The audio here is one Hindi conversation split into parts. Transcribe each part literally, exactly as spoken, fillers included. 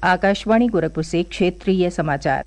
आकाशवाणी गोरखपुर से क्षेत्रीय समाचार।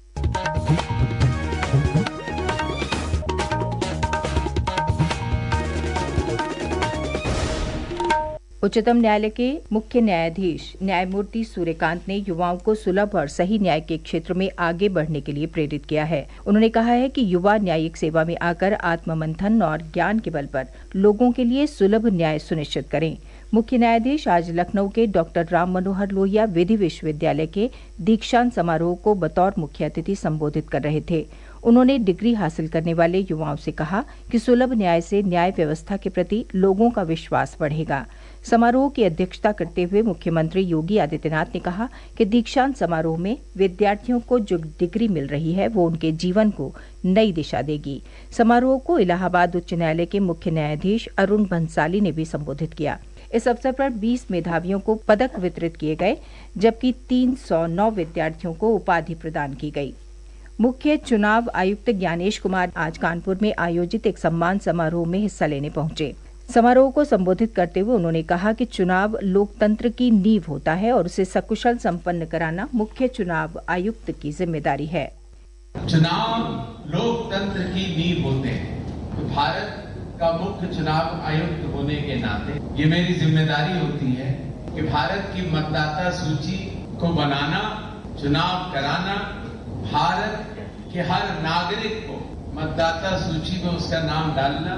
उच्चतम न्यायालय के मुख्य न्यायाधीश न्यायमूर्ति सूर्यकांत ने युवाओं को सुलभ और सही न्याय के क्षेत्र में आगे बढ़ने के लिए प्रेरित किया है। उन्होंने कहा है कि युवा न्यायिक सेवा में आकर आत्ममंथन और ज्ञान के बल पर लोगों के लिए सुलभ न्याय सुनिश्चित करें। मुख्य न्यायाधीश आज लखनऊ के डॉक्टर राम मनोहर लोहिया विधि विश्वविद्यालय के दीक्षांत समारोह को बतौर मुख्य अतिथि संबोधित कर रहे थे। उन्होंने डिग्री हासिल करने वाले युवाओं से कहा कि सुलभ न्याय से न्याय व्यवस्था के प्रति लोगों का विश्वास बढ़ेगा। समारोह की अध्यक्षता करते हुए मुख्यमंत्री योगी आदित्यनाथ ने कहा कि दीक्षांत समारोह में विद्यार्थियों को जो डिग्री मिल रही है वो उनके जीवन को नई दिशा देगी। समारोह को इलाहाबाद उच्च न्यायालय के मुख्य न्यायाधीश अरुण भंसाली ने भी संबोधित किया। इस अवसर पर बीस मेधावियों को पदक वितरित किए गए, जबकि तीन सौ नौ विद्यार्थियों को उपाधि प्रदान की गई। मुख्य चुनाव आयुक्त ज्ञानेश कुमार आज कानपुर में आयोजित एक सम्मान समारोह में हिस्सा लेने पहुंचे। समारोह को संबोधित करते हुए उन्होंने कहा कि चुनाव लोकतंत्र की नींव होता है और उसे सकुशल संपन्न कराना मुख्य चुनाव आयुक्त की जिम्मेदारी है। चुनाव लोकतंत्र की नींव होते हैं, तो भारत का मुख्य चुनाव आयुक्त होने के नाते ये मेरी जिम्मेदारी होती है कि भारत की मतदाता सूची को बनाना, चुनाव कराना, भारत के हर नागरिक को मतदाता सूची में उसका नाम डालना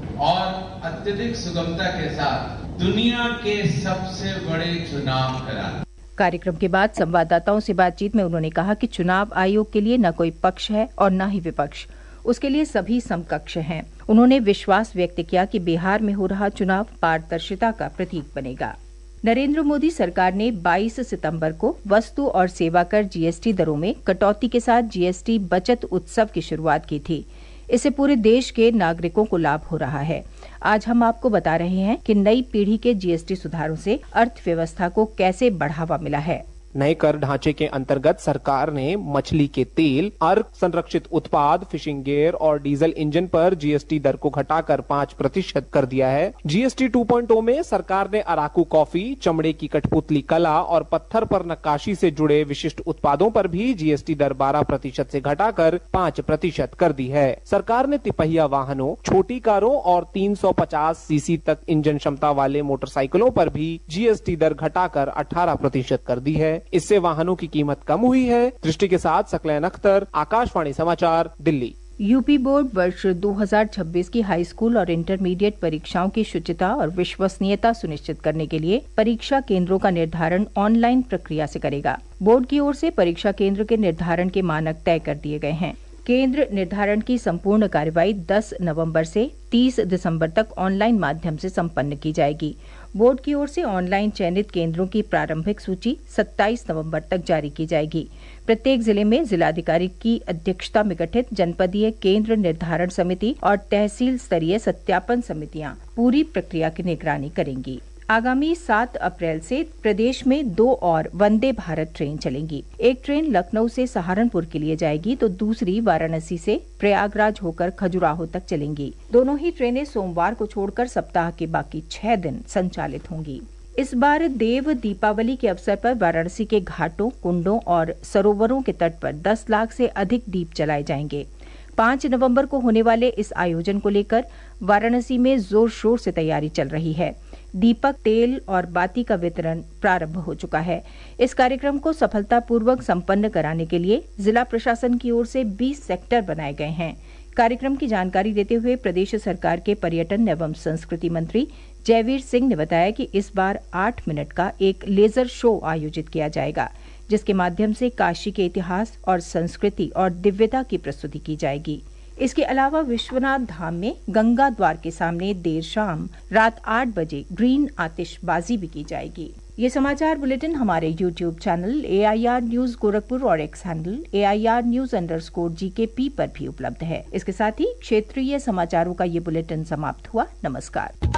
और अत्यधिक सुगमता के साथ दुनिया के सबसे बड़े चुनाव कराना। कार्यक्रम के बाद संवाददाताओं से बातचीत में उन्होंने कहा कि चुनाव आयोग के लिए न कोई पक्ष है और न ही विपक्ष, उसके लिए सभी समकक्ष हैं। उन्होंने विश्वास व्यक्त किया कि बिहार में हो रहा चुनाव पारदर्शिता का प्रतीक बनेगा। नरेंद्र मोदी सरकार ने बाईस सितंबर को वस्तु और सेवा कर जीएसटी दरों में कटौती के साथ जीएसटी बचत उत्सव की शुरुआत की थी। इससे पूरे देश के नागरिकों को लाभ हो रहा है। आज हम आपको बता रहे हैं कि नई पीढ़ी के जीएसटी सुधारों से अर्थव्यवस्था को कैसे बढ़ावा मिला है। नए कर ढांचे के अंतर्गत सरकार ने मछली के तेल, अर्ध संरक्षित उत्पाद, फिशिंग गियर और डीजल इंजन पर जीएसटी दर को घटाकर पाँच प्रतिशत कर दिया है। जीएसटी टू पॉइंट ओ में सरकार ने अराकू कॉफी, चमड़े की कठपुतली कला और पत्थर पर नक्काशी से जुड़े विशिष्ट उत्पादों पर भी जीएसटी दर बारह प्रतिशत से घटाकर पाँच प्रतिशत कर दी है। सरकार ने तिपहिया वाहनों, छोटी कारों और तीन सौ पचास सीसी तक इंजन क्षमता वाले मोटरसाइकिलों पर भी जीएसटी दर घटाकर अठारह प्रतिशत कर दी है। इससे वाहनों की कीमत कम हुई है। दृष्टि के साथ सकलैन अख्तर, आकाशवाणी समाचार, दिल्ली। यूपी बोर्ड वर्ष दो हज़ार छब्बीस की हाई स्कूल और इंटरमीडिएट परीक्षाओं की शुचिता और विश्वसनीयता सुनिश्चित करने के लिए परीक्षा केंद्रों का निर्धारण ऑनलाइन प्रक्रिया से करेगा। बोर्ड की ओर से परीक्षा केंद्र के निर्धारण के मानक तय कर दिए गए हैं। केंद्र निर्धारण की संपूर्ण कार्यवाही दस नवंबर से तीस दिसंबर तक ऑनलाइन माध्यम से संपन्न की जाएगी। बोर्ड की ओर से ऑनलाइन चयनित केंद्रों की प्रारंभिक सूची सत्ताईस नवंबर तक जारी की जाएगी। प्रत्येक जिले में जिलाधिकारी की अध्यक्षता में गठित जनपदीय केंद्र निर्धारण समिति और तहसील स्तरीय सत्यापन समितियां पूरी प्रक्रिया की निगरानी करेंगी। आगामी सात अप्रैल से प्रदेश में दो और वंदे भारत ट्रेन चलेंगी। एक ट्रेन लखनऊ से सहारनपुर के लिए जाएगी तो दूसरी वाराणसी से प्रयागराज होकर खजुराहो तक चलेंगी। दोनों ही ट्रेनें सोमवार को छोड़कर सप्ताह के बाकी छह दिन संचालित होंगी। इस बार देव दीपावली के अवसर पर वाराणसी के घाटों, कुंडों और सरोवरों के तट पर दस लाख से अधिक दीप जलाए जाएंगे। पाँच नवंबर को होने वाले इस आयोजन को लेकर वाराणसी में जोर शोर से तैयारी चल रही है। दीपक, तेल और बाती का वितरण प्रारंभ हो चुका है। इस कार्यक्रम को सफलतापूर्वक संपन्न कराने के लिए जिला प्रशासन की ओर से बीस सेक्टर बनाए गए हैं। कार्यक्रम की जानकारी देते हुए प्रदेश सरकार के पर्यटन एवं संस्कृति मंत्री जयवीर सिंह ने बताया कि इस बार आठ मिनट का एक लेजर शो आयोजित किया जाएगा, जिसके माध्यम से काशी के इतिहास और संस्कृति और दिव्यता की प्रस्तुति की जाएगी। इसके अलावा विश्वनाथ धाम में गंगा द्वार के सामने देर शाम रात आठ बजे ग्रीन आतिशबाजी भी की जाएगी। ये समाचार बुलेटिन हमारे YouTube channel A I R news Gorakhpur और X handle A I R news underscore G K P पर भी उपलब्ध है। इसके साथ ही क्षेत्रीय समाचारों का ये बुलेटिन समाप्त हुआ। नमस्कार।